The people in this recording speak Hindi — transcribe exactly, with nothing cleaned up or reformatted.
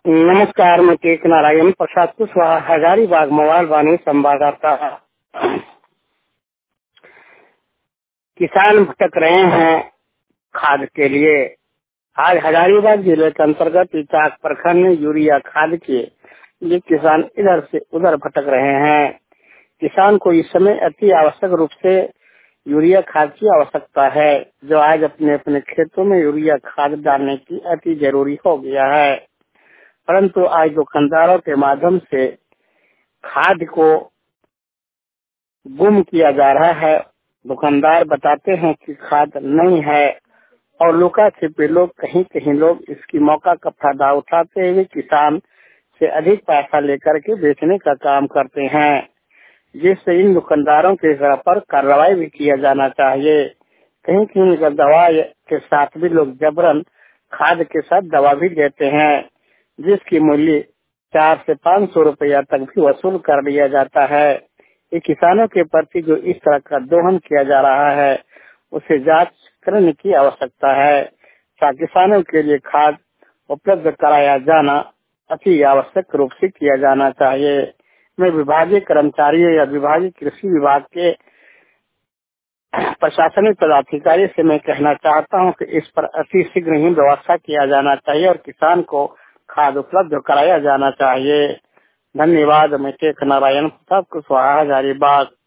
नमस्कार, मैं टेक नारायण प्रसाद कुशवाहा, हजारीबाग मोबाइल वाणी संवाददाता। किसान भटक रहे हैं खाद के लिए। आज हजारीबाग जिले के अंतर्गत इचाक प्रखंड में यूरिया खाद के लिए किसान इधर से उधर भटक रहे हैं। किसान को इस समय अति आवश्यक रूप से यूरिया खाद की आवश्यकता है, जो आज अपने अपने खेतों में यूरिया खाद डालने की अति जरूरी हो गया है। परंतु आज दुकानदारों के माध्यम से खाद को गुम किया जा रहा है। दुकानदार बताते हैं कि खाद नहीं है और लुका छिपे लोग कहीं कहीं लोग इसकी मौका का फायदा उठाते हुए किसान से अधिक पैसा लेकर के बेचने का काम करते हैं, जिससे इन दुकानदारों के पर कार्रवाई भी किया जाना चाहिए। कहीं कहीं दवा के साथ भी लोग जबरन खाद के साथ दवा भी देते हैं, जिसकी मूल्य चार से पाँच सौ रुपया तक भी वसूल कर लिया जाता है। ये किसानों के प्रति जो इस तरह का दोहन किया जा रहा है, उसे जांच करने की आवश्यकता है। ताकि किसानों के लिए खाद उपलब्ध कराया जाना अति आवश्यक रूप से किया जाना चाहिए। मैं विभागीय कर्मचारियों या विभागीय कृषि विभाग के प्रशासनिक पदाधिकारी से मैं कहना चाहता हूं कि इस पर अति शीघ्र ही व्यवस्था किया जाना चाहिए और किसान को खाद उपलब्ध कराया जाना चाहिए। धन्यवाद। मैं टेक नारायण प्रसाद कुशवाहा, हजारीबाग।